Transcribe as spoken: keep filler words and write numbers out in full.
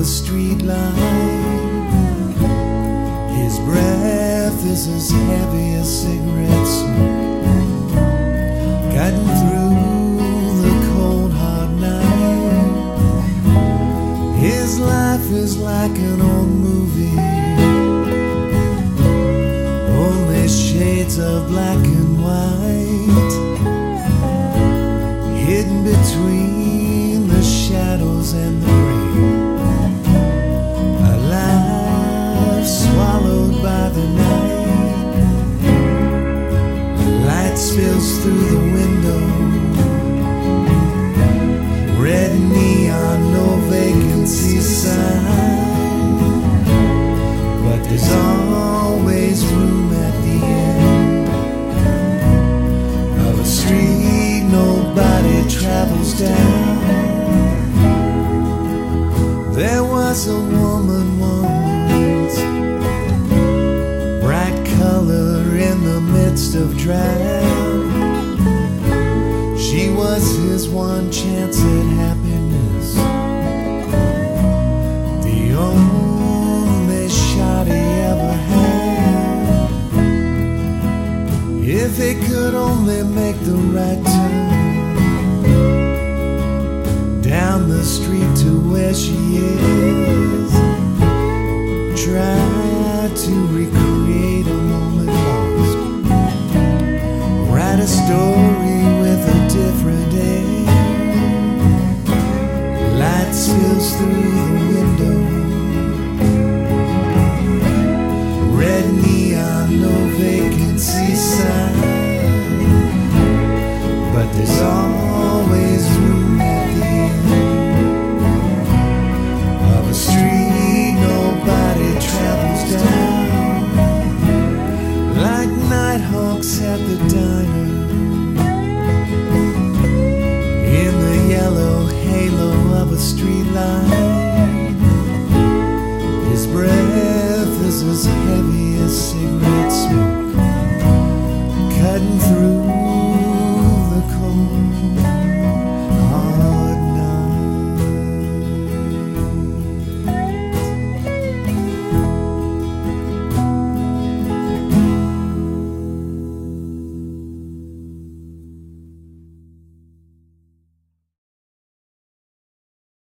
a street light. His breath is as heavy as cigarette smoke, cutting through the cold hard night. His life is like an old movie, only shades of black and white, hidden between the shadows and the rain. A life swallowed by the night. The light spills through the window, red neon, no vacancy sign, but there's always room at the end of a street nobody travels down. There was a woman once, bright color in the midst of drought. She was his one chance at happiness, the only shot he ever had. If he could only make the right turn down the street to where she is, try to recreate a moment lost, write a story with a different end. Light spills through the window, red neon, no vacancy